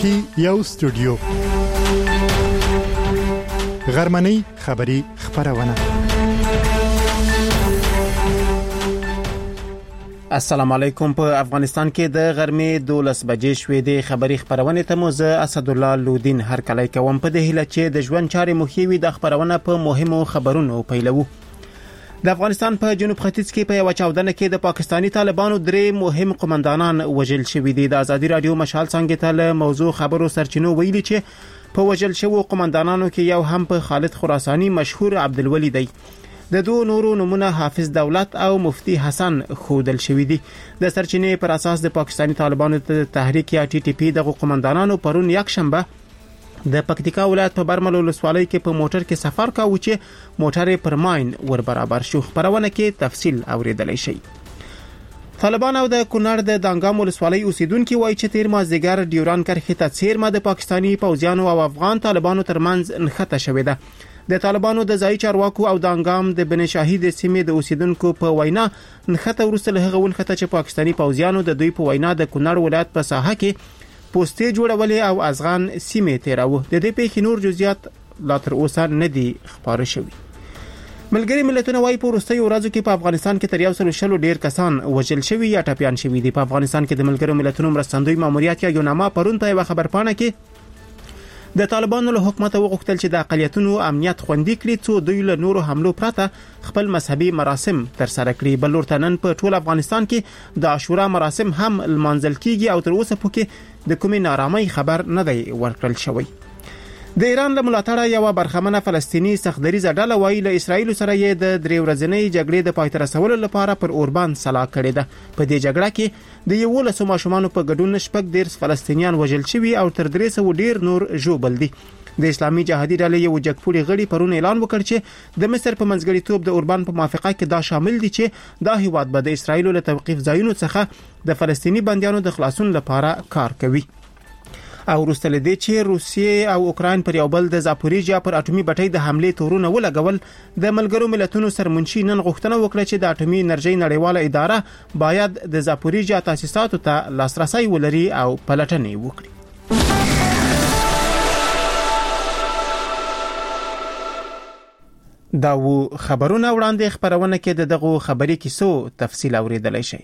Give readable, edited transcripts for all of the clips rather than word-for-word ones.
کې یو استودیو غرمنۍ خبری خبرونه. السلام علیکم. په افغانستان کې د غرمې 12 بجې شوې د خبری خبرونه ته مو زه اسد الله لودین هر کله کوم په دې هیله چې د ژوند چارې مخېوي د خبرونه په مهمو خبرونو پیلو. د افغانستان په جنوب ختیځ کې په یو چاودنه کې د پاکستانی طالبانو 3 مهم قومندانان وژل شوي دي. د ازادي رادیو مشال څنګه ته موضوع خبرو سرچینو ویلي چې په وژل شوو قومندانانو کې یو هم په خالد خراسانی مشهور عبدالولی دی. د دوه نورو نمونه حافظ دولت او مفتی حسن خودل شوی دي. د سرچینې پر اساس د پاکستانی طالبانو تحریک یا ټي ټي پی د قومندانانو پرون یک شنبه د پکتیکا ولایت په برمل ولسوالۍ کې په موټر کې سفر کاوه چې موټر پر ماین ور برابر شو. خبرونه کې تفصیل اوریدلای شي. طالبان او د کونړ د دانګام ولسوالۍ اوسیدونکو وایي چې تیر مازیګر ډیوران کرښې ته څیرمه د پاکستانی پوځیانو او افغان طالبانو ترمنځ نښته شوې ده. د طالبانو د ځای چارواکو او د انګام د بن شاهید سیمې د اوسیدونکو په وینا نښته ورسته له هغه ولخته چې پاکستانی پوځیانو د دوی په وینا د کونړ ولایت په ساحه کې پوسټې جوړولې او ازغان سیمې تیراوه. د دې پیښې نور جزئیات لا تر اوسه نه دي خبره شوي. ملګری ملتونه وايي په وروستیو ورځو کې په افغانستان کې تر 100 ډیر کسان وژل شوي یا ټپيان شوي دي. په افغانستان کې د ملګرو ملتونو مرستندوی ماموریت یا یوناما پرون په یو خبرپاڼه کې د طالبانو له حکومت وغوښتل چې د اقلیتونو امنیت خوندي کړي څو دوی له نورو حملو پرته خپل مذهبي مراسم تر سره کړي. بل ورته نن په ټول افغانستان کې د عاشورا مراسم هم لمانځل کیږي او تر اوسه پورې د کومې نارامۍ خبر نه دی ورکړل شوی. د ایران له ملاتړه یو برخمنه فلسطینی سختدریزه ډله وایي له اسرایل سره یې د 3 ورځنۍ جګړې د پای ته رسولو لپاره پر اوربان سلا کړې ده. په دې جګړه کې د 11 ماشومانو په ګډون 14 فلسطینیان وژل شوي او تر 300 ډیر نور ژوبل دي. د اسلامي جهادي ډلې یو جګپوړي غړي پرون اعلان وکړ چې د مصر په منځګړیتوب د اوربان په موافقه کې دا شامل دي چې دا هیواد به د اسرایل له توقيف ځایونو څخه د فلسطینی بنديانو د خلاصون لپاره کار کوي. او وروسته له دې چې روسیې او اوکراین پر یو بل د زاپوریژیا پر اټومي بټۍ د حمله تورونه ولګول، د ملګرو ملتونو سرمنشي نن غوښتنه وکړه چې د اټومي انرژي نړیواله اداره باید د زاپوریژیا تاسیساتو ته لاسرسي ولري او پلټنې وکړي. دا و خبرونه وړاندې خبرونه کې دغه خبري کیسو تفصیل اوریدلای شي.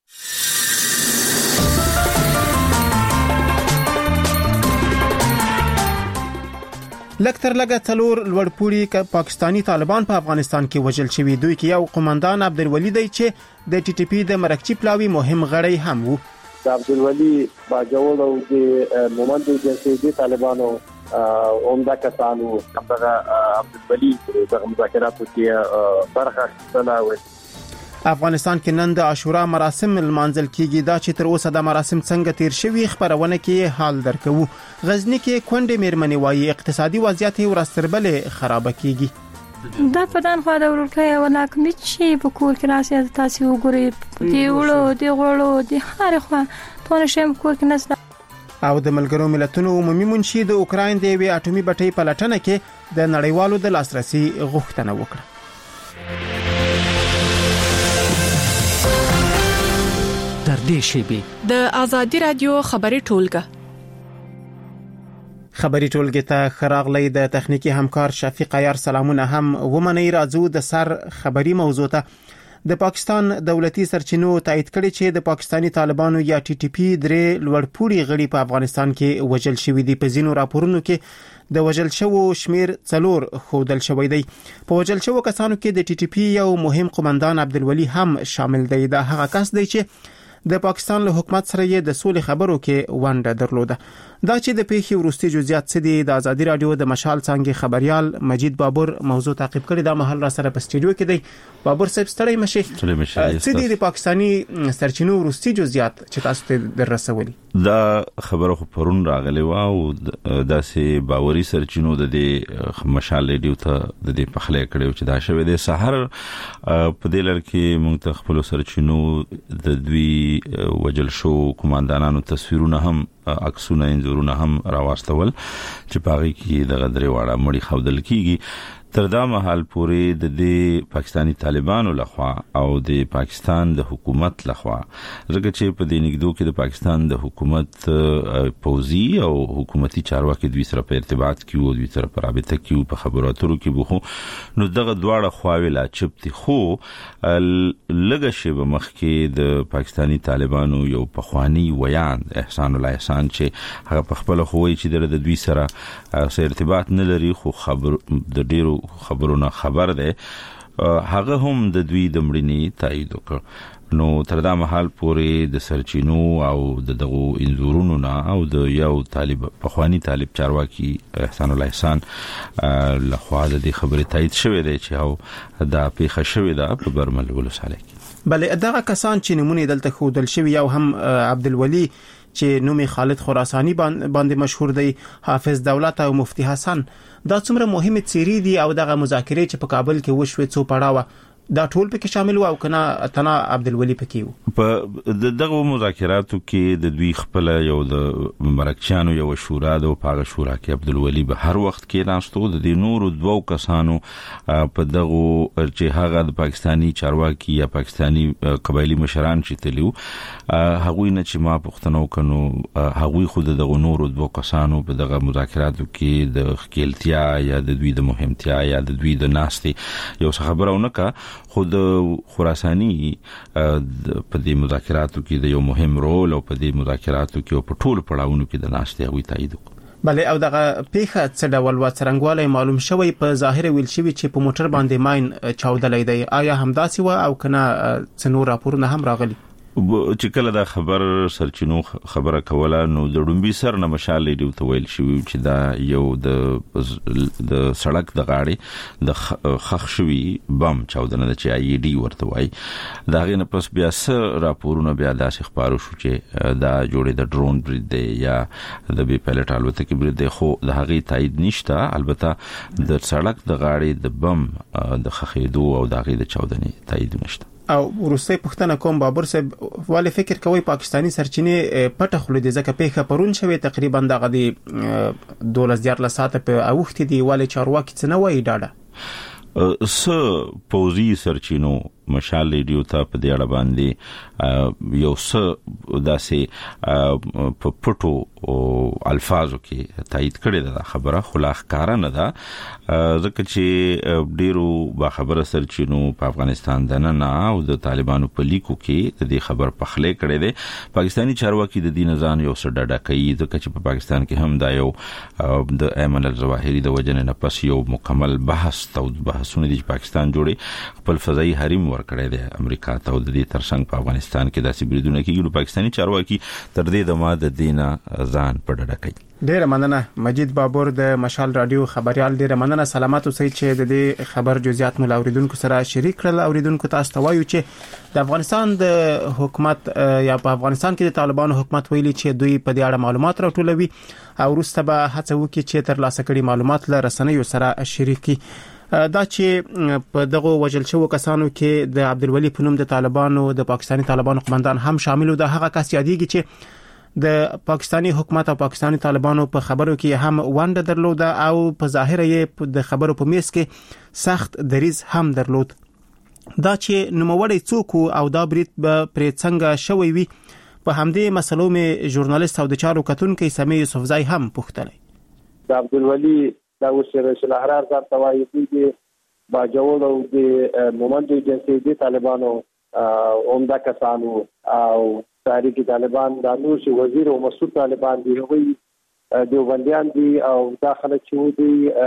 لکتر لګه څلور لوړپوړي پاکستانی طالبان په افغانستان کې وژل شوي. دوی کې یو قومندان عبدالولی دی چې د ټي ټي پی د مرکچی پلاوی مهم غړی هم وو. عبدالولی باجوړ او د مومند جنسي طالبانو عمده کسانو دغه عبدالولی د مذاکراتو کې برخه اخیستله. افغانستان کې نن د عاشورا مراسم لمانځل کیږي. دا چې تر اوسه د مراسم څنګه تیر شوي خبرونه کې حال درکو. غزنی کې کونډې میرمنې وایي اقتصادي وضعیت ورستربلې خراب کیږي. دا پدان خو دا ورکه ولاک نشي په کور کې راسي تاسو وګورئ دی وړو دی غړو دی هر خو ټول شیم کور کې نس. او د ملګرو ملتونو عمومي منشي د اوکراین د وی اټومي بټۍ پلټنه کې د نړیوالو د لاسرسي غوښتنه وکړه. تر دې شیبې د ازادي رادیو خبري ټولګه ته خراغلی د تخنیکی همکار شفیق عیار سلامونه هم ومني. راځو د سر خبري موضوع ته. د پاکستان دولتي سرچینو تایید کړي چې د پاکستانی طالبانو یا ټي ټي پی 3 لوړپوړي غړي په افغانستان کې وژل شوي دي. په ځینو راپورونو کې د وژل شوو شمیر 4 خودل شوی دی. په وژل شوو کسانو کې د ټي ټي پی یو مهم قومندان عبدالولی هم شامل دی. دا هغه کس دی چې د پاکستان له حکومت سره یې د سولې خبرو کې ونډه درلوده. دا چې د پیښې وروستي جزئیات څه دي د ازادي رادیو د مشال څنګه خبريال مجید بابر موضوع تعقیب کړی. دا محل را سره په سټډیو کې دی. بابر صاحب ستړی مشه. څه دي د پاکستانی سرچینو وروستي جزئیات چې تاسو ته دررسولي؟ دا خبره خو پرون راغلی و او داسې باوري سرچینو د مشال ریډیو ته د دې پخله کړو چې دا شوه د سحر په دې لړ کې موږ ته خپل سرچینو د دوی وجل شو کمانډانانو تصویرونه هم عکسونه انځورونه هم راوستول چې پاغي کې د غدري واړه مړی خودل کیږي. تر دا مهال پورې د دې پاکستانی طالبانو لخوا او د پاکستان د حکومت لخوا زګه چې په دې نګدو کې د پاکستان د حکومت پوزي او حکومتي چارواکي دوی سره په ارتباط کې وو، دوی سره په رابطه کې وو، په خبرو اترو کې وو، نو دغه دواړه خواوې لا چپتي خو لږه شی مخ کې د پاکستانی طالبانو یو پخوانی ویان احسان الله احسان چې هغه په خپل خوې چې د دوی سره سره ارتباط نه لري خو خبر د ډیرو خبرونه خبر ده، هغه هم د دوی د مړینې تایید وکړ. نو تر دا مهال پورې د سرچینو او دغه انزورونو نه او د یو پخوانی طالب چارواکي احسان الله احسان لخوا د خبرې تایید شوې ده چې او دا پیښه شوې ده په برمل ولسوالۍ. بلې دغه کسان چې نمونه دلته خودل شوی یو هم عبدالولي چې نومي خالد خراساني باندې مشهور دی، حافظ دولت او مفتی حسن، دا څومره مهمه څیرې دي او دغه مذاکرې چې په کابل کې وشوي څو پړاوه دا ټول پکې شامل وو او کنه تنا عبدالولي پکې وو. په دغه مذاکراتو کې د دوی خپل یو د مرکچانو یو شورا د پاغه شورا کې عبدالولي به هر وخت کې ناستو، د نورو دوو کسانو په دغه چې هغه د پاکستانی چارواکي یا پاکستانی قبایلی مشران چې تلیو هغوی نه چې ما پښتنو کنو هغوی خود دغه نورو دوو کسانو په دغه مذاکراتو کې د خپلتیا یا د دوی د مهمتیا یا د دوی د ناستي یو خبرونه کا خود خراساني په دې مذاکراتو کې د یو مهم رول او په دې مذاکراتو کې په ټولو پړاوونو کې د ناشته وی تایید وکړ. بلې او دغه پیښه څه ډول و څرنګوالی معلوم شوی په ظاهر ویل شوی چې په موټر باندې ماین چاودلې دی، آیا همداسې و او کنه څنور راپورونه هم راغلي؟ چې کله دا خبر سرچینو خبره کوله نو د ډومبي سر نه مشال دی ته ویل شو چې دا یو د سړک د غاړې د خخ شوی بم چاودنه د چې ای ډي ورته وای. دا غینه پس بیا سره راپورونه بیا داسې خبرو شو چې دا جوړې د ډرون برید دی یا د بي پایلټ الوتکې برید دی، خو د هغه تایید نشته. البته د سړک د غاړې د بم د خخېدو او د هغه د چاودنې تایید نشته. او ورسته پښتنه کوم بابر صاحب والي فکر کوي پاکستانی سرچینې پټه خلود ځکه پیښه پرون شوی تقریبا دغه دی 12 ساعت په اوخت دی والي چارواکي څنګه وای ډاډه پوزي سرچینو مشال ریډیو ته په دې اړه باندې یو څه داسې په پټو الفاظو کې تایید کړی دا خبره خلاص کار نه ده، ځکه چې ډیرو با خبره سرچینو په افغانستان دننه او د طالبانو په لیکو کې د دې خبر پخلې کړي دي. پاکستانی چارواکي د دین ځان یو څه ډډه کوي ځکه چې په پاکستان کې هم دا یو د ایمن الظواهری د وجنه نه پس یو مکمل بحثونه دي چې پاکستان جوړي خپل فضائي حریم ورکړی دی امریکا ته او د دې ترڅنګ په افغانستان کې داسې بریدونه کیږي. پاکستانی چارواکي تر دې د ماده دینه ځان په ډډه کوي. ډیره مننه مجید بابور د مشال رادیو خبريال، ډیره مننه. سلامات اوسئ چې د دې خبر جزئیات مو اوریدونکو سره شریک کړل. اوریدونکو تاسو ته وایو چې د افغانستان د حکومت یا په افغانستان کې د طالبانو حکومت ویلي چې دوی په دې اړه معلومات راټولوي او وروسته به هڅه وکړي چې تر لاسه کړي معلومات له رسنیو سره شریک کړي. دا چې په دغه وجل شو کسانو کې د عبدالولي په نوم د طالبانو د پاکستانی طالبانو قومندان هم شامل و. د هغه کس یادېږي چې د پاکستانی حکومت او پاکستانی طالبانو په خبرو کې هم ونده درلوده او په ظاهر یې د خبرو په میس کې سخت دریز هم درلود. دا چې نوموړی څوک او دا برید به پرې څنګه شوی وي په همدې مسلو مې ژورنالیست او د چارو کتونکو سمیع یوسفزای هم پوښتنه. د عبدالولي دا وسره شلحرار ځان توایي دي باجوړ او د مومند جنسي دي طالبانو عمده کسانو او تحریک طالبان د نور شي وزیر او مسعود طالبان دي هغوی دیوبندیان دي او داخله چې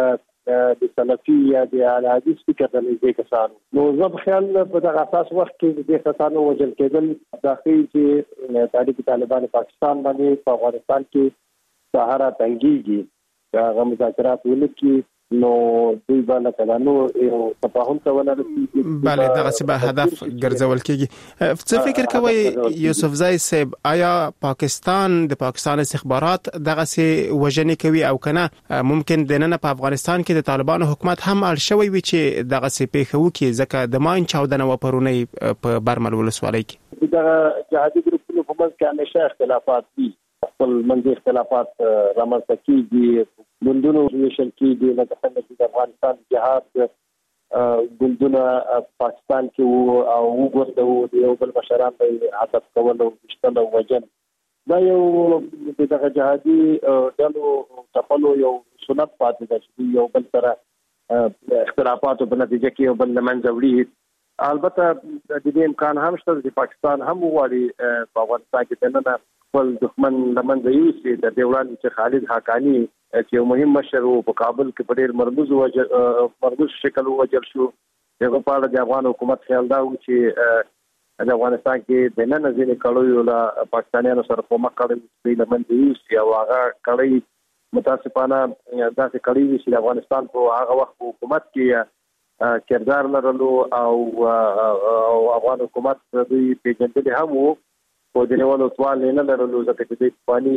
دي د سلفي یا د الحدیث فکر د کسانو. نو زه خیال په دغه اساس وخت کې د کسانو وجل کېدل داخلي چې تحریک طالبان پاکستان باندې په افغانستان کې سهارا تنګيږي هغه مذاکرات ولکې نو دوی باندې کلانو یو تفاهم کولای شي. بله دغه څه به هدف ګرځول کېږي. څه فکر کوي یوسفزای صاحب، آیا پاکستان د پاکستان استخبارات دغه څه وژنې کوي او کنه ممکن د نن په افغانستان کې د طالبانو حکومت هم اړ شوی وي چې دغه څه پیښه وکړي ځکه د ماین چاودنه و پرونی په برمل ولسوالۍ کې دغه جهادي ګروپونو په منځ کې همیشه اختلافات دي، خپل منځي اختلافات رامنځته کیږي ګوندونو ویشل کېږي لکه څنګه چې د افغانستان جهاد ګوندونه پاکستان کې وو او وګورځو د یو بل مشران به عادت کول او وشتل او وجن دا یو دغه جهادي ډلو تپلو یو سنت پاتې ده چې یو بل سره اختلافات په نتیجه کې یو بل لمنځه وړي. البته د دې امکان هم شته چې پاکستان هم وغواړي په افغانستان کې دننه خپل دښمن لمنځه یوسي. د دې وړاندې چې خالد حقانی چې یو مهم مشر وو په کابل کې په ډېر مرموز شکل وجل شو، هغه په اړه د افغان حکومت خیال دا و چې د افغانستان کې دننه ځینې کړیو له پاکستانیانو سره کومک کړی چې لمنځه یوسي او هغه کړی متاسفانه داسې کړی چې د افغانستان په هغه وخت حکومت کې کردار لرلو او افغان حکومت دوی پیژندل هم وو په دې ولو سوال نه لرلو ځکه چې د پانی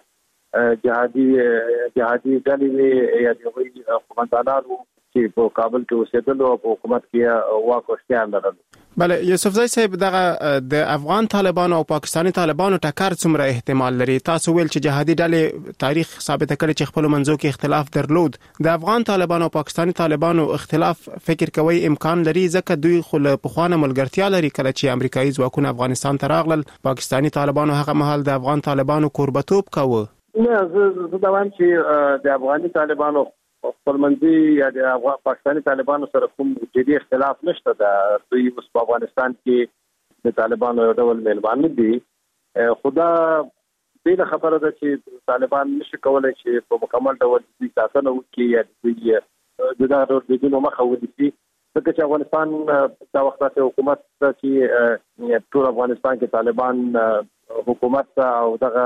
جهادي ډلې یا د قومندانانو چې په کابل کې اوسېدل او په حکومت کې واک او اختیار لرل. بله یوسفزای صاحب دغه د افغان طالبانو او پاکستاني طالبانو ټکر څومره احتمال لري؟ تاسو ویل چې جهادي ډلې تاریخ ثابت کړي چې خپل منځو کې اختلاف درلود. د افغان طالبانو او پاکستاني طالبانو اختلاف فکر کوي امکان لري ځکه دوی خو له پخوانه ملګرتیا لري. کله چې امریکایي ځواکونه افغانستان ته راغلل پاکستاني طالبانو هغه مهال د افغان طالبانو کوربتوب کاوه. نه زه دا وایم چې د افغاني طالبانو خپلمنځي یا د پاکستاني طالبانو سره کوم جدي اختلاف نشته. دا دوی اوس په افغانستان کې د طالبانو یو ډول میلمانه دي. خدا دې خبره ده چې طالبان نشي کولای چې په مکمل ډول د ساتنه وکړي یا د دغه ډول مخه ونیسي ځکه چې افغانستان دا وخت ته حکومت چې ټول افغانستان کې طالبان حکومت او دغه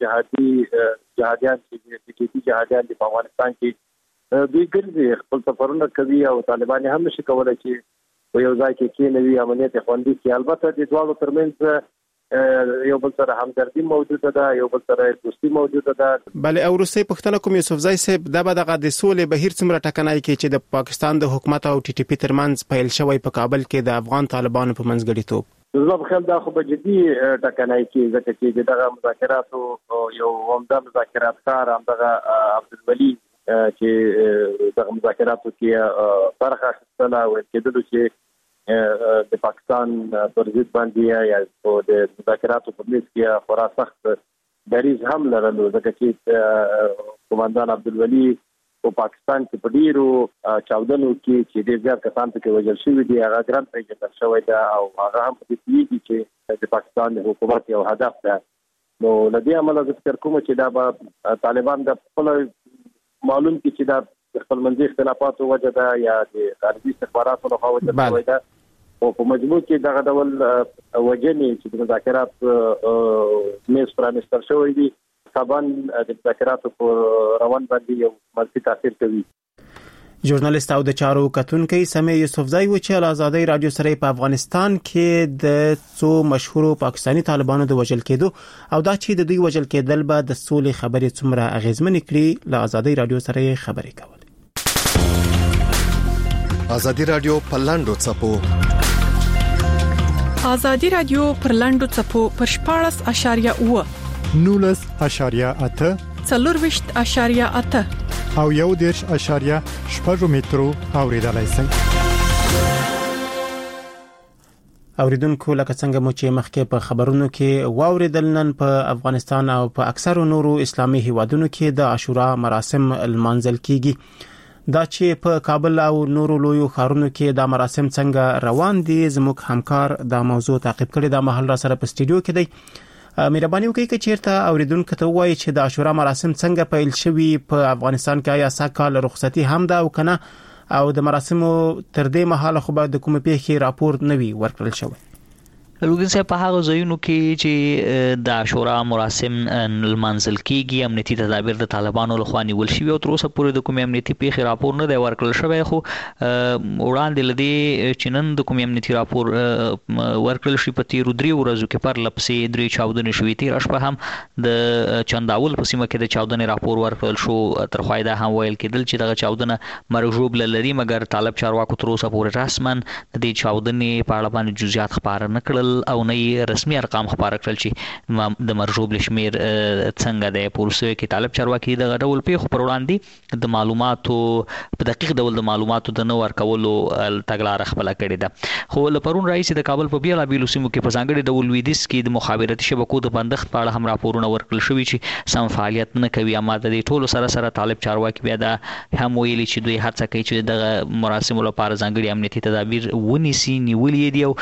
جهادیان چې جهادیان په افغانستان کې دوی ګرځي خپل سفرونه کوي او طالبان هم نشي کولای چې یو ځای کې کېنوي امنیت خوندي کړي. البته د دوه ترمنځ یو بل سره همدردي موجوده ده، یو بل سره دوستي موجوده ده. بله او روسي پښتنه کوم یوسفزای صاحب دغه د سولې بهیر څومره ټکنای کې چې د پاکستان د حکومت او ټي ټي پی ترمنځ پیل شوی په کابل کې د افغان طالبانو په منځګړیتوب زه په خیال دا خو به جدي ټکنای کې ځکه چې دغه مذاکراتو یو عمده مذاکراتکار همدغه عبدالولي چې دغه مذاکراتو کې برخه اخیستله ویل کېدلو چې د پاکستان پر ضد باندې یا د مذاکراتو په میز کې خورا سخت دریځ هم لرلو ځکه چې قومندان عبدالولي په پاکستان کې په ډیرو چاودنو کې چې ډیر زیات کسان پکې وژل شوي دي هغه ګران پیژندل شوی ده او هغه هم په دې کې چې د پاکستان د حکومت یو هدف ده. نو لدې عمله ذکر کوم چې دا به طالبان د خپل معلوم کې چې دا خپل منځي اختلافاتو وجه ده یا د خارجي استخباراتو له خوا وجه ده او په مجموع کې دغه ډول وجنې چې د مذاکرات میز پرانیستل شوی دي طبعا د مذاکراتو پر روان باندې یو منفي تاثیر کوي. ژورنالیست او د چارو کتونکي سمې یوسفزای و چې آزادۍ رادیو سره په افغانستان کې د څو مشهورو پاکستاني طالبانو د وژل کېدو او دا چې د دوی وژل کېدل به د سولې خبرې څومره اغیزمنې کړي له آزادۍ رادیو سره خبرې کول. آزادۍ رادیو په لاندو چپو آزادۍ رادیو پر لاندو چپو پر 14.9 19.8 4.8 او 1.8 مترو اوریدلای شئ. اوریدونکو لکه څنګه مو چې مخکې په خبرونو کې واوریدل نن په افغانستان او په اکثرو نورو اسلامي هیوادونو کې د عاشورا مراسم لمانځل کیږي. دا چې په کابل او نورو لویو ښارونو کې دا مراسم څنګه روان دي زموږ همکار دا موضوع تعقیب کړي. دا مهال را سره په سټډیو کې دی. مهرباني وکړئ چې چیرته اوریدونکو ته وایي چې د عاشورا مراسم څنګه پیل شوي په افغانستان کې یا ساکال رخصتي هم ده او کنه او د مراسمو تر دې مهاله خو به د کومې پیښې راپور نه وي ورکړل شوی. لوګین صاحب په هغه ځایونو کې چې د عاشورا مراسم لمانځل کیږي امنیتي تدابیر د طالبانو لخوا نیول شوي او تر اوسه پورې د کومې امنیتي پیښې راپور نه دی ورکړل شوی خو وړاندې لدی چې نن د کومې امنیتي راپور ورکړل شي په تیرو 3 ورځو کې پر لپسې 3 چاودنې شوې تیر شپه هم د چنداول په سیمه کې د چاودنې راپور ورکړل شو. تر خوایده هم ویل کېدل چې دغه چاودنه مرغ ژوبله لري مګر طالب چارواکو تر اوسه پورې رسمن د دې چاودنې په اړه باندې جزئیات خبر نه کړل او نه رسمي ارقام خبره کړل چې د مرجوب لشمیر څنګه د پولیسو کې طالب چارواکي د ډول پیښو پر وړاندې د معلوماتو په دقیق ډول د معلوماتو د نو ورکولو تګلارې خپل کړې ده. خو لپرون رئیس د کابل په بیلا بیلو سیمو کې په ځانګړي ډول ویدیس کې د مخابراتي شبکو د بندښت په اړه هم راپورونه ورکړل شوي چې سم فعالیت نه کوي. اما د دې ټولو سره طالب چارواکي بیا د هم ویلي چې دوی هڅه کوي چې د مراسمو لپاره ځانګړي امنیتي تدابیر ونیسي نیولې دي او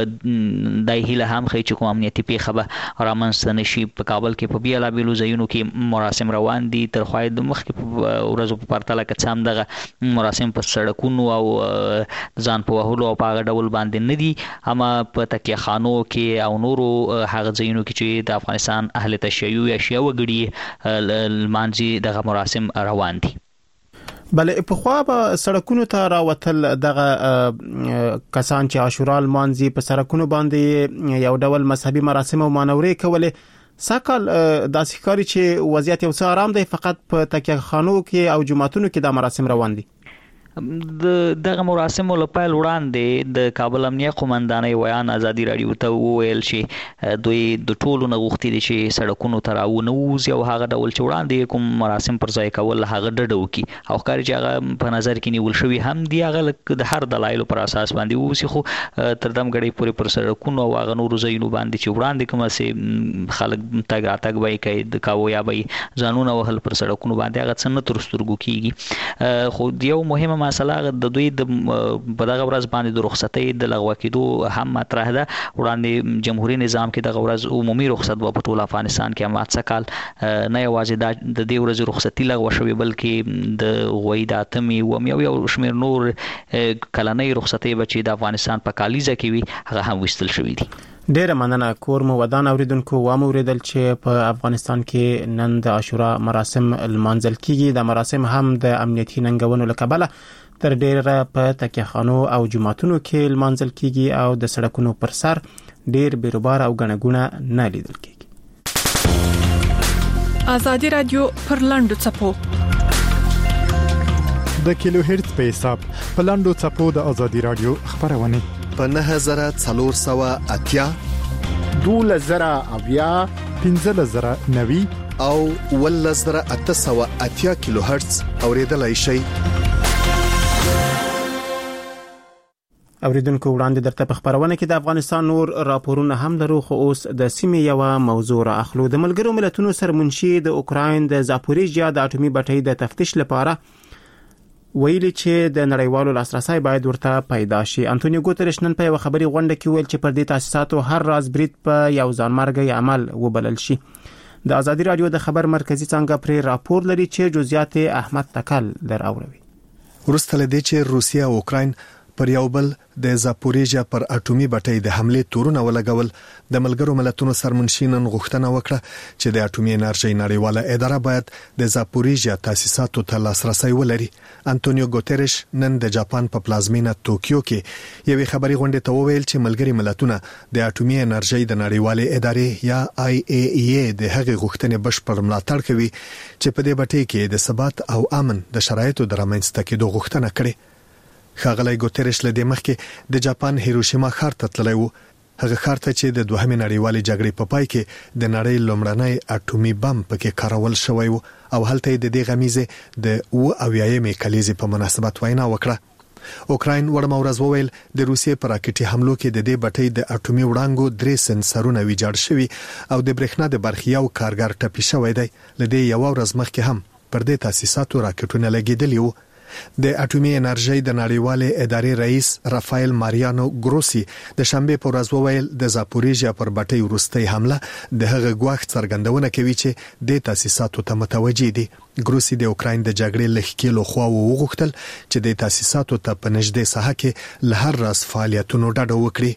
د هیله هم خې چې کوم امنیتي پیښه به رامنځته نشي. په کابل کې په بیلا بیلو ځایونو کې مراسم روان دي تر خو د مخکې ورځو په پرتله کې هم دغه مراسم په سړکونو او ځان په وهلو او په ډول باندې نه دي. اما په تکیه خانو کې او نورو هغه ځایونو کې چې د افغانستان اهل تشیع یا شیعه وګړي لمانځي دغه مراسم روان دي. بلې په خوا به سړکونو ته راوتل دغه کسان چې عاشورا لمانځي په سړکونو باندې یو ډول مذهبي مراسم او مانورې کولې ساکل داسې ښکاري چې وضعیت یو څه آرام دی فقط په تکیه خانو کې او جماعتونو کې دا مراسم روان دي. دغه مراسمو لپاره وړاندې د کابل امنیه قومندانۍ ویان ازادي رادیو ته وویل چې دوی د ټولو نه غوښتي دي چې سړکونو ته راونوځي او هغه ډول چې وړاندې کوم مراسم پر ځای کول هغه ډډه وکړي او ښکاري چې هغه په نظر کې نیول شوي هم دي هغه د هر دلایلو پر اساس باندې ووسي. خو تر دم غړي پورې پر سړکونو او هغه نورو ځایونو باندې چې وړاندې کومه سي خلک تګ راتګ وایي کوي د کاوه یا به ځانونه وهل پر سړکونو باندې هغه څنګه تر سترګو کیږي. خو یو مهمه مسله د دوی د په دغه ورځ باندې د رخصتۍ د لغوه کېدو هم مطرح ده. وړاندې جمهوریت نظام کې دغه ورځ عمومي رخصت په ټول افغانستان کې هم څکال نه یوازې د دې ورځې رخصتي لغوه شوې بلکې د غوي د اتمي و یو شمیر نور کلنۍ رخصتۍ بچي د افغانستان په کالیزه کې وي هغه هم وستل شوې دي. ډیره مننه کور مو ودان اوریدونکو وامو اوریدل چې په افغانستان کې نن د عاشورا مراسم لمانځل کیږي. د مراسم هم د امنیتي ننګونو لکبله تر ډیره په تکیه خانو او جماعتونو کې لمانځل کیږي او د سړکونو پر سر ډیر بیروبار او غنګونه نه لیدل کیږي. ازادي رادیو پر لاندو چپو د کیلو هرتز په حساب په لاندو چپو د ازادي رادیو خبرونه په 9480 12090 15090 او 11880 کیلو هرتز اوریدلای شئ. اوریدونکو وړاندې درته په خبرونه کې د افغانستان نور راپورونه هم لرو خو اوس د سیمې یو موضوع را اخلو. د ملګرو ملتونو سرمنشي د اوکراین د زاپوریژیا د اټومي بټۍ د تفتیش لپاره ویلي چې د نړیوالو لاسرسي باید ورته پیدا شي. انټونیو ګوتریش نن په یو خبري غونډه کې ویل چې پر دې تاسیساتو هر راز برید په یو ځانمرګي عمل وبلل شي. د ازادي رادیو د خبر مرکزی څنګه پر راپور لري چې جزئیات احمد تکل دراوروي. ورسته لدې چې روسیا او اوکراین پر یو بل د زاپوریژیا پر اټومي بټۍ د حمله تورونه ولګول د ملګرو ملتونو سرمنشینن غوښتنه وکړه چې د اټومي انرژي نړیواله اداره باید د زاپوریژیا تاسیساتو ته لاسرسي ولري. انټونیو ګوتریش نن د جاپان په پلازمینه توکیو کې یوې خبري غونډې ته وویل چې ملګري ملتونه د اټومي انرژي د نړیواله ادارې یا IAEA د هغې غوښتنې بشپړ ملاتړ کوي چې په دې بټۍ کې د ثبات او امن د شرایطو د رامنځته کېدو غوښتنه کړي. ښاغلی ګوتریش له دې مخکې د جاپان هیروشیما ښار ته تللی و. هغه ښار ته چې د دوهمې نړیوالې جګړې په پای کې د نړۍ لومړنی اټومي بم پکې کارول شوی و او هلته د دې غمیزه د 80مې کلیزې په مناسبت وینا وکړه. اوکراین ورمه ورځ وویل د روسیې پر راکټي حملو کې د دې بټۍ د اټومي وړانګو 3 سنسرونه ویجاړ شوي او د برېښنا د برخیاو کارګر ټپي شوی دی. لدې یو ورځ مخکې هم پر دې تاسیساتو راکټونه لګیدلی وو. د اټومي انرژي د نړیوالې ادارې رئیس رافایل ماریانو ګروسی د شنبه په ورځ وویل د زاپوریژیا پر بټۍ وروستۍ حمله د هغه ګواښ څرګندونه کوي چې د تاسیساتو ته متوجي دي. ګروسی د اوکراین د جګړې لخکېلو خوا وغوښتل چې د تاسیساتو ته په نږدې ساحه کې له هر راز فعالیتونو ډډه وکړي.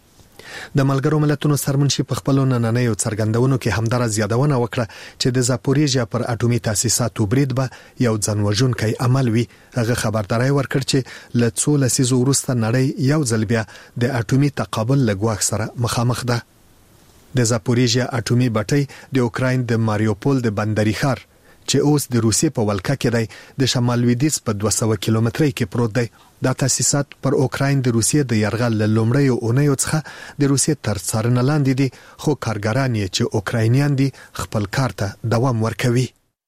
د ملګرو ملتونو سرمنشي په خپل نننیو څرګندونو کې همدار زیادونه وکړه چې د زاپوریژیا پر اټومي تاسیساتو برید به یو ځانوژونکی عمل وي. هغه خبرداري ورکړ چې له څو لسیزو وروسته نړۍ یو ځل بیا د اټومي تقابل له ګواښ سره مخامخ ده. د زاپوریژیا اټومي بټۍ د اوکراین د ماریوپول د بندري ښار چې اوس د روسیې په ولکه کې دی د شمال لویدیځ په 200 کیلومترۍ کې پروت دی. دا تاسیسات پر اوکراین د روسیې د یرغل لومړی اونیو څخه د روسیې تر څارنې لاندې دي، خو کارګران یې چې اوکراینیان دي خپل کار ته دوام ورکوي.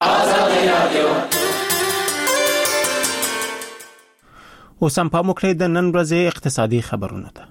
اوس هم په مکړې د نن ورځې اقتصادي خبرونه ده.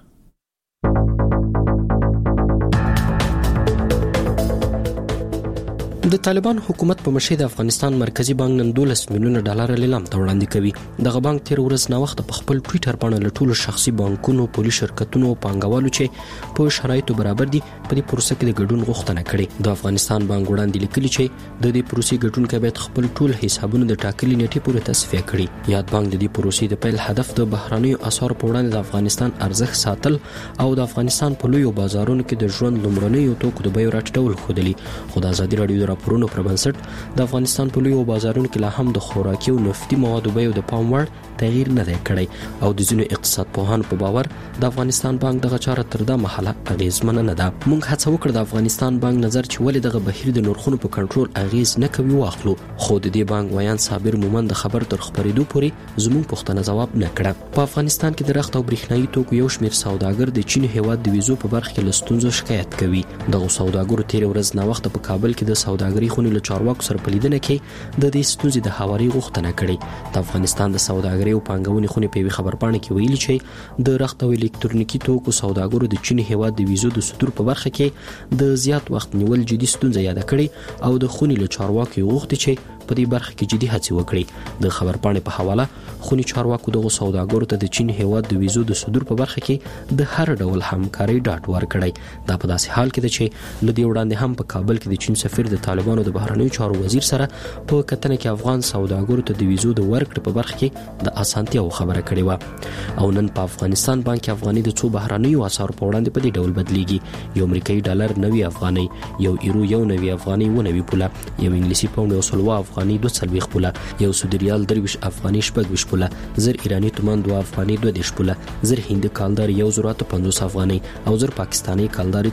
د طالبان حکومت په مشر د افغانستان مرکزی بانک نن $12 میلیونه لیلام ته وړاندې کوي. دغه بانک تیر ورځ نه وخت په خپل ټوئیټر باندې له ټولو شخصي بانکونو، پولیس شرکتونو او پانګوالو چې په شرایطو برابر دي په دې پروسه کې د ګډون غوښتنه کړې. د افغانستان بانک وړاندې لیکلي چې د دې پروسې ګډونکو باید خپل ټول حسابونه د ټاکلي نیټې پورې تصفیه کړي. یاد بانک د دې پروسې د پیل هدف د بهراني اسعارو په وړاندې د افغانستان ارزښت ساتل او د افغانستان په لویو بازارونو کې د ژوند لومړنیو توکو د بیو راټیټول خودلی. خو د ازادي رادیو د راپورونو پر بنسټ د افغانستان په لویو بازارونو کې لا هم د خوراکي او نفتي موادو بیو د پام وړ تغییر نه دی کړی او د ځینو اقتصاد پوهانو په باور د افغانستان بانک دغه چاره تر دا مهاله اغیزمنه نه ده. موږ هڅه وکړه د افغانستان بانک نظر چې ولې دغه بهیر د نرخونو په کنټرول اغیز نه کوي واخلو، خو د دې بانک وایان صابر مومند د خبر تر خبرېدو پورې زموږ پوښتنه ځواب نه کړه. په افغانستان کې د رخت او برېښنايي توکو یو شمېر سوداګر د چین هیواد د ویزو په برخه کې له ستونزو شکایت کوي. دغه سوداګرو تیر ورځ نه وخت په کابل کې د سوداګرۍ خونې له چارواکو سره په لیدنه کې د دې ستونزې د هواري غوښتنه کړې. د افغانستان د سوداګرۍ او پانګونې خونې په خبرپاڼه کې ویلي چې د رخت او الکترونیکي توکو سوداګرو د چین هیواد د ویزو د صدور په برخه کې د زیات وخت نیول جدي ستونزه یاد کړې او د خونې له چارواکو غوښتي چې په دې برخه کې جدي هڅې وکړي. د خبرپاڼې په حواله خونې چارواکو دغه سوداګرو ته د چین هیواد د ویزو د صدور په برخه کې د هر ډول همکاري ډاډ ورکړی. دا په داسې حال کې ده چې لدی وړاندې هم په کابل کې د چین سفیر د طالبانو د بهرنیو چارو وزیر سره په کتنه کې افغان سوداګرو ته د ویزو د ورکړې په برخه کې د اسانتیاو خبره کړې و. او نن په افغانستان بانک افغاني د څو بهرنیو اسعارو په وړاندې په دې ډول بدلیږي. یو امریکایي ډالر 90 افغاني، یو یورو 90 افغاني 90 پوله، یو انګلیسي پاوند 100 افغاني 240 پوله، یو سعودي ریال 23 افغاني 26 پوله، زر ایرانی تومان 2 افغاني 22 پوله، زر هندي کالدار 1050 افغاني او زر پاکستاني کالدار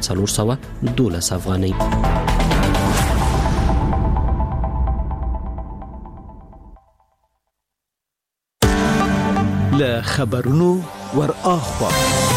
412 افغاني. له خبرونو ور اخوا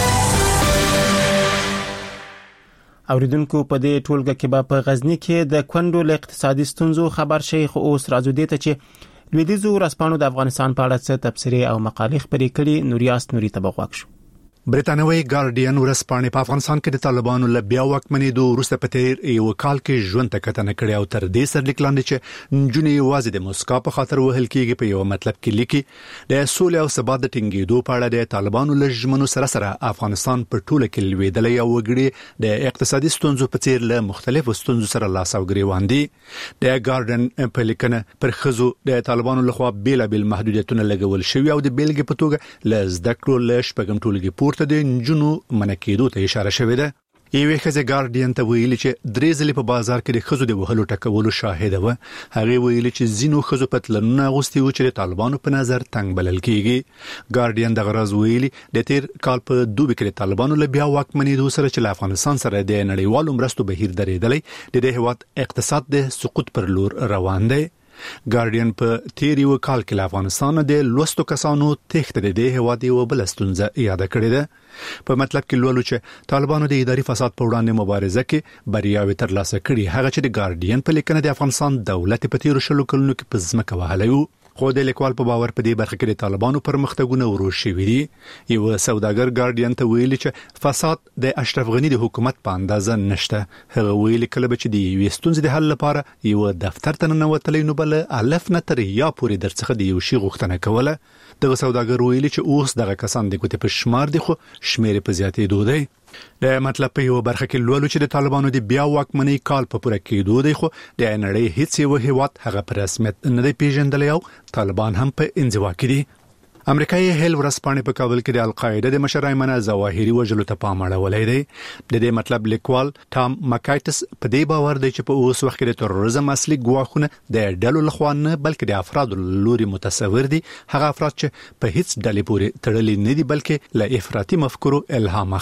اوریدونکو په دې ټولګه کې به په غزنی کې د کندو له اقتصادي ستونزو خبر شي. خو اوس راځو دې ته چې لویدیځو ورځپاڼو د افغانستان په اړه څه تبصرې او مقالې خپرې کړي. نوریاس نوري ته بغواک شو. برتانوي ګارډین ورځپاڼې په افغانستان کې د طالبانو له بیا واکمنېدو وروسته په تیر یو کال کې ژوند ته کتنه کړې او تر دې سره لیکلاندې چې نجونې یوازې د موسکا په خاطر وهل کېږي په یو مطلب کې لیکي د سولې او ثبات د ټینګېدو په اړه د طالبانو له ژمنو سره افغانستان په ټوله کې لویدلې او وګړي د اقتصادي ستونزو په څیر له مختلفو ستونزو سره لاس او ګریوان دي. د ګارډین په لیکنه پر خزو د طالبانو لخوا بیلابل محدودیتونه لګول شوی او د بیلګې په توګه ل زده کړو له شپږم ټولګي پورته د نجونو منکېدو ته اشاره شوې ده. یوه خزه ګارډین ته ویلي چې درې ځلې په بازار کې د خزو د وهلو ټکولو شاهد و. هغه ویلي چې زینو خزو پتلنونه غوستي و چې د طالبانو په نظر تنگ بلل کیږي. ګارډین د غرض ویلي د تیر کال په دوبي کې طالبانو له بیا واکمنېدو سره چې افغانستان سره د نړیوالو مرستو بهیر درېدلې د هیواد اقتصاد د سقوط پر لور روان دی. ګارډین په تیر یو کال کې افغانستان د لوستو کسانو تخته د هیواد یو بل ستونزه یاد کړې ده. په مطلب کې لولو چې طالبانو د اداري فساد په وړاندې مبارزه کې بریاوي ترلاسه کړې. هغه چې د ګارډین په لیکنه د افغانستان دولت په تیر شلو کلونو کې په ځمکه وهلی و. خو د لیکوال په باور په دې برخه کې د طالبانو پرمختګونه ورو شوي دي. یو سوداګر ګارډین ته ویلي چې فساد د اشرف غنی د حکومت په اندازه نشته. هغه ویلي کله چې د یو ستونزې د حل لپاره یو دفتر ته ننوتلی نو بل الف نه تر یا پورې درڅخه د یو شی غوښتنه کوله. دغه سوداګر ویلي چې اوس دغه کسان د ګوتې په شمار دي خو شمیر په زیاتېدو دی. د مطلب په یو برخه کې لولو چې د طالبانو د بیا واکمنۍ کال په پوره کېدو دی خو د نړۍ هیڅ یو هیواد هغه په رسمیت نه دی پیژندلی او طالبان هم په انزوا کې دي. امریکایي هیل ورځپاڼې په کابل کې د القاعده د مشر ایمن ظواهري وژلو ته پام اړولی دی. د دې مطلب لیکوال ټام مکایټس په دې باور دی چې په اوس وخت کې د تروریزم اصلي ګواښونه د ډلو لخوا نه بلکې د افرادو لوري متصور دي. هغه افراد چې په هیڅ ډلې پورې تړلي نه دي بلکې له افراطي مفکورو الهام اخلي.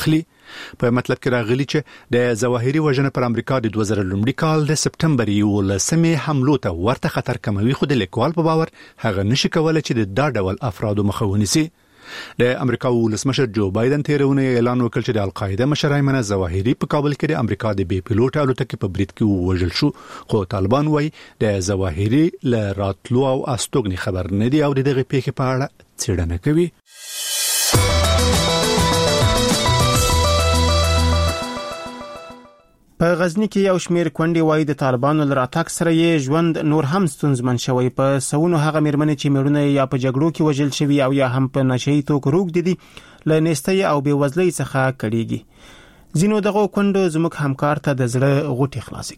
په مطلب کې راغلي چې د ظواهري وژنې پر امریکا د 2000 کال د سپټمبر 11 حملو ته ورته خطر کموي، خو د لیکوال په باور هغه نشي کولای چې د دا ډول افرادو مخه ونیسي. د امریکا ولسمشر جو بایدن تیرونه اعلان وکړ چې د القاعده مشر ایمن ظواهري په کابل کې د امریکا د بي پيلوټ الوتکې په برید کې وژل شو، خو طالبان وایي د ظواهري له راتلو او استوګنې خبر نه دی او دغه پیښې په اړه څېړنه کوي. په غزنی کې یو شمیر کونډې وایي د طالبانو لر اتاک سره یې ژوند نور هم ستونزمن شوی. په سونو هغه میرمنې چې میړونه یا په جګړو کې وژل شوی او یا هم په نشئی توکو روغ دي له نېستۍ او بې وزلۍ څخه کړيږي. ځینو دغه کونډو زموږ همکار ته د زړه غوټي خلاصې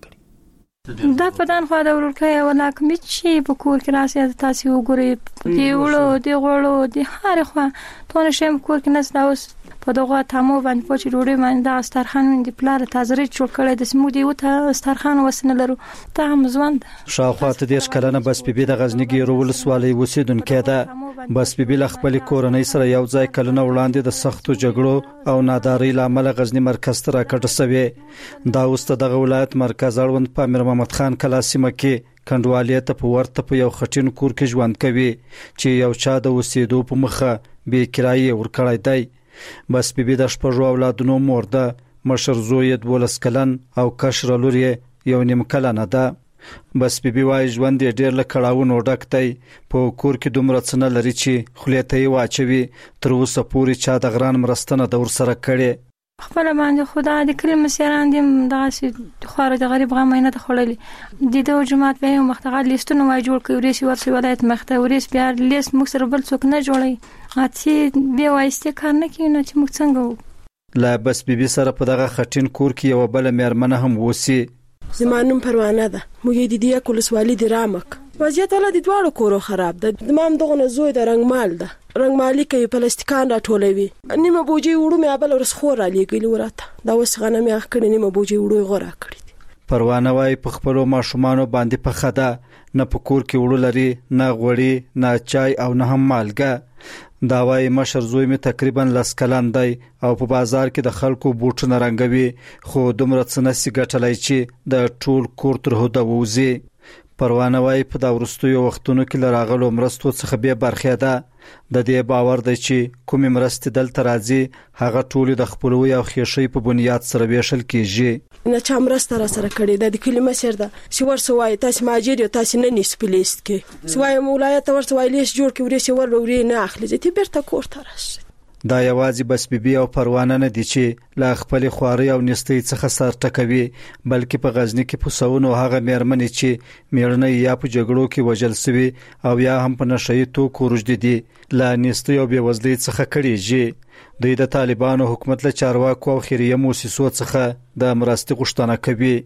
کړي. دا پدان خو دا ورکه ولا کمیت شي په کور کې راسي تاسو وګورئ دی وړو دی غوړو دی هر خو ته نشم کور کې نس دا اوس په دغه تامو باندې پوچې ډوډۍ باندې د استرخان دی پلار تازه جوړ کړی د سمو دی وته استرخان وسنه لرو ته هم ځوند شاوخواته د ښکلنه بس بیبي د غزنی ګیرو ولسوالۍ اوسیدونکې ده. بس بیبي له خپل کورنۍ سره یو ځای کلونه وړاندې د سختو جګړو او نادارۍ لامل غزنی مرکز ته راکټه سوي. دا اوس دغه ولایت مرکز اړوند په امیر محمد خان کلاسیمه کې کندوالې ته په ورته په یو خټین کور کې ژوند کوي چې یو چا د اوسېدو په مخه به کرایه ورکړای دی. بس بیبي د شپږو اولادونو مور ده، مشر زوی یې 12 کلن او کشر لور یې یو نیم کلن ده. بس بیبي وايي ژوند یې ډېر له کړاوونو ډک دی، په کور کې دومره څه نه لري چې خولې ته یې واچوي. تر اوسه پورې چا د غران مرستنه د ورسره کړې. خپل باندې خدا د کلی مسیران دي دغه خواره د غریب غم نه د خړلې د دو جماعت به یو مختغه لیستونه وای جوړ کوي ریس ورسې ولایت مخته ورس بیا لیست موږ سره بل څوک نه جوړي اته به وایسته کار نه کوي چې موږ څنګه لا بس بیبي سره په دغه خټین کور کې یو بل میرمنه هم وسی. زمانم پروانه ده موږ د دې کولسوالي د رامک وضعیت ولا د دواړو کورو خراب ده. د مام دغه زوی د رنگمال ده رنگمالي کوي پلاستیکان راټولوي نیمه بوجي وړو مې بل ورس خور علي ګل ورته دا وس غنه مې اخ کړي نیمه بوجي وړو غوړه کړی. پروانه وايي په خپل ماشومان باندې په خدا نه په کور کې وړو لري نه غوړي نه چای او نه هم مالګه. دا وايي مشر زوی مې تقریبا 10 کلن دی او په بازار کې د خلکو بوټونه رنگوي خو دومره څه نسي ګټلای چې د ټول کور تر هدا ووزي. پروانه وايي په دا ورستیو وختونو کې لراغلو مرستو څخه به برخه ده. د دې باور دی چې کومې مرستې دلته راځي هغه ټول د خپلوي او خېشي په بنیاد سره ویشل کیږي. نه چا مرسته را سره کړې د کلمه سر ده چې ورسوي تاسو ماجر یو تاسو نه نیس پلیست کې سوای مولایت ورسوي لیس جوړ کې ورسې وروري نه اخلي چې بیرته کور ته راشي. دا یوازې بس بیبي او پروانه نه دي چې لا خپل خواري او نستۍ څخه سر ټکوي بلکې په غزنی کې پوسونو هغه میرمنې چې میړنه یا په جګړو کې وژل شوی او یا هم په نشئی توکو روجدي دي لا نستۍ او بې وزلۍ څخه کړيږي. د طالبانو حکومت له چارواکو او خیریه مؤسسو څخه د مرستې غوښتنه کوي.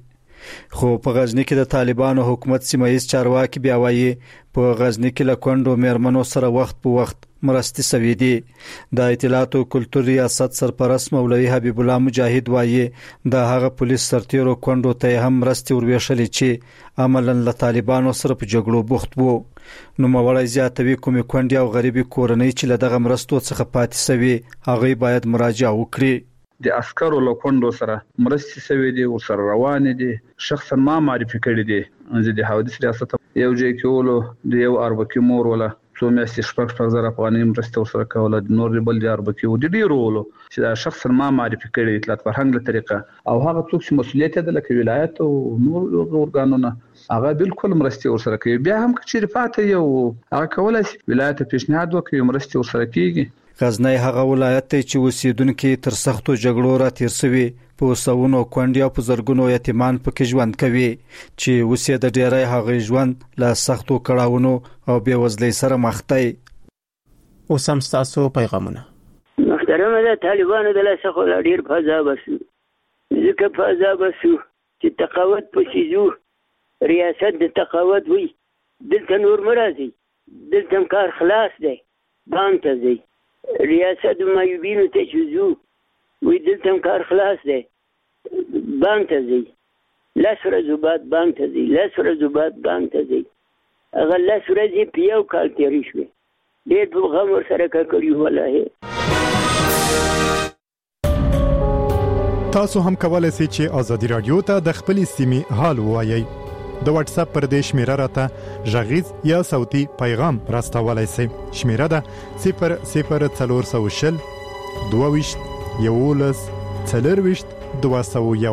خو په غزنی کې د طالبانو حکومت سیمایي چارواکي بیا وایي په غزنی کې له کندو میرمنو سره وخت په وخت مرستې سوي دي. د اطلاعات او کلتور ریاست سرپرست مولوي حبیب الله مجاهد وایي د هغه پولیس سرتیرو کندو ته هم مرستې ورويشلې چې عملاً له طالبانو سره په جګړو بوخت وو. نو مولوي زیاتوي کومې کندې او غریبي کورنۍ چې له دغه مرستو څخه پاتې سوي هغه باید مراجعه وکړي. د عسکرو له کندو سره مرستې سوي دي او سره روان دي شخصا ما معرفي کړی دي زه د حوادث ریاست یو ځای کې ولو د یو اربکی مور ولا څو میاشتې شپږ زره افغانۍ مرستې ورسره کوله د نور بل د اربکی و د ډیرو ولو چې دا شخصا ما معرفي کړی اطلاعات فرهنګ له طریقه او هغه څوک چې مسولیت ده لکه ولایت او نور اورګانونه هغه بالکل مرستې ورسره کوي. بیا هم چې رفاته یو هغه کولای شي ولایت پیشنهاد وکړي مرستې ورسره کیږي. غزنی هغه ولایت چې اوسیدونکو تر سختو جګړو را تیر شوی په سونو کونډیا په زرګونو یتیمان پکې ژوند کوي چې اوسې د ډیرای هغه ژوند لا سختو کړهونو او بې وزلۍ سره مخ دی. اوس هم تاسو پیغامونه محترمه ده طالبانو د لاسه خو ډیر فضا بسو ځکه فضا بسو چې تقاوت پسیزو ریاست د تقاوت وي دلته نور مرادي دلته کار خلاص دی بام ته دی ریاست مایوبینو ته چوزو وی دلته کار خلاص دی بانک ته ځي لس ورځې بعد بانک ته ځي لس ورځې بعد بانک ته ځي هغه لس ورځې په یو کال تېرې شوې ډېر غم ورسره کړي والله. تاسو هم کولای شئ چې ازادي رادیو ته د خپل سیمې حال ووایي. د واتس اپ پر دې شمیره راته ژغیز یا صوتي پیغام راستولای شئ. شمیره ده 00420 22 11 40 201.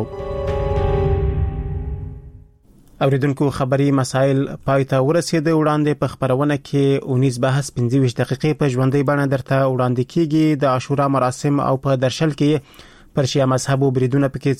اوریدونکو خبري مسائل پایته ورسېده. وړاندې په خبرونه کې 19 بحث 25 دقیقې په ژوندۍ بڼه درته وړاندې کیږي. د عاشورا مراسم او په درشل کې پر شیعه مذهب بریدونه پکې